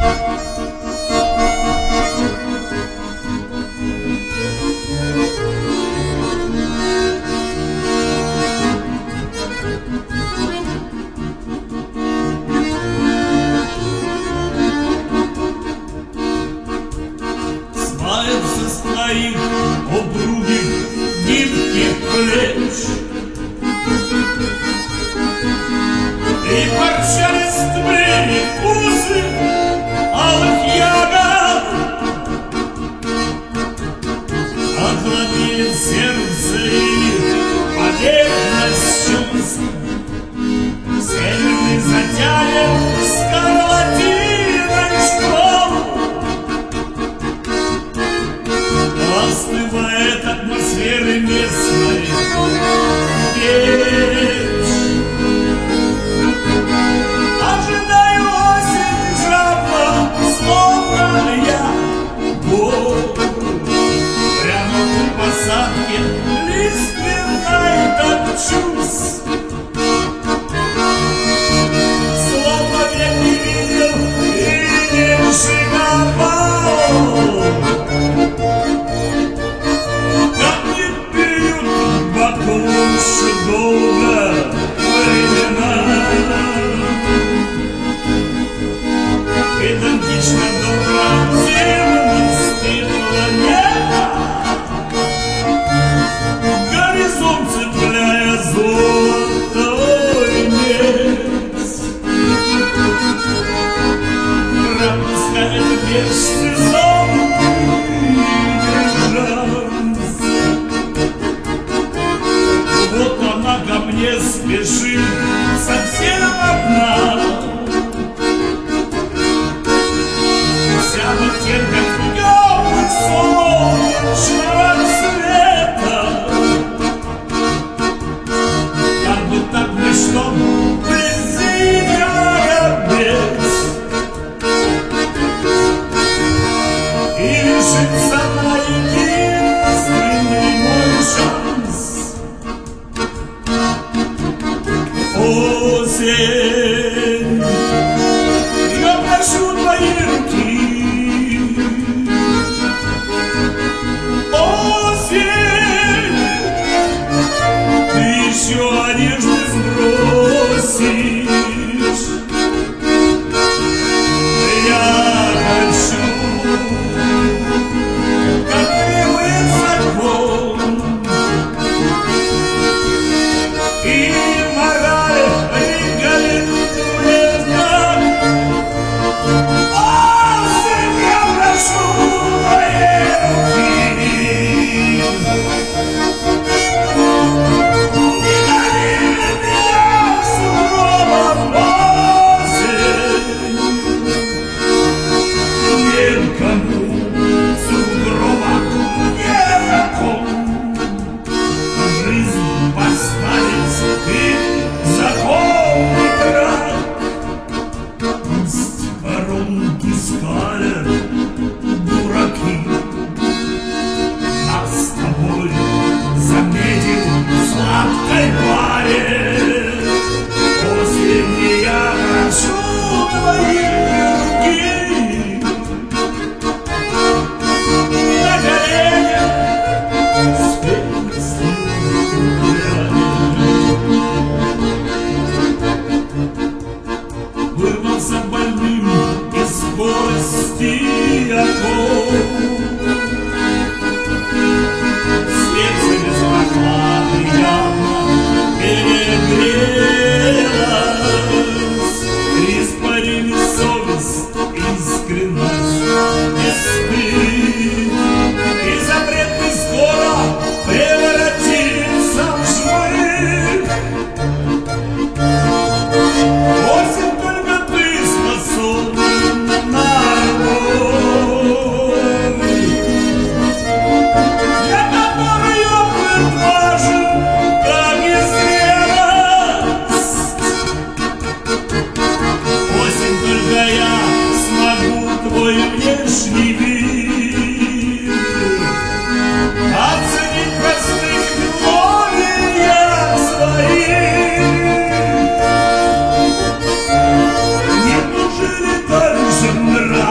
Смается с твоих упругих гибких плеч и парча листвы и вкусы алых ягод. Охладеет сердце и поверхность чувств. Северный затянет скарлатиной школу. Остывает атмосферы местной печь. Ожидаю осень жадно, словно я год. Прямо в посадке лиственной топчусь. Словно век не видел и не шиговал. Лучше долго времена. Педантично добродетельности планета. Горизонт цепляя золотой мес. Пропускает межсезон и шанс. Вот она ко мне спешит совсем одна. Вся в оттенках теплых солнечного цвета. Как будто мечтом вблизи горобец. И решится на единственный мой шанс. Осень, я прошу твои руки. Осень, ты еще одежды сбросишь. Я хочу, как требует закон, и мораль регулирует так. Осень, я прошу твои руки. Не гони меня суровым осень. Никому сугроба не знаком. Жизнь поставить ты законный край. Пусть воронки скалят дураки. Нас с тобой заметил в сладкой паре. Осень, я прошу твои руки. На коленях с песней вырвался больным из скорости оков. Сердце без прохлады явно перегрелось. Испарили совесть, искренность, стыд. И запретный скоро превратится в жмых. Осень, только ты способна на любовь, для которой опыт важен, как и зрелость. Осень, только я смогу твой внешний вид оценить простых мелодиях своих. Неужели так же нравится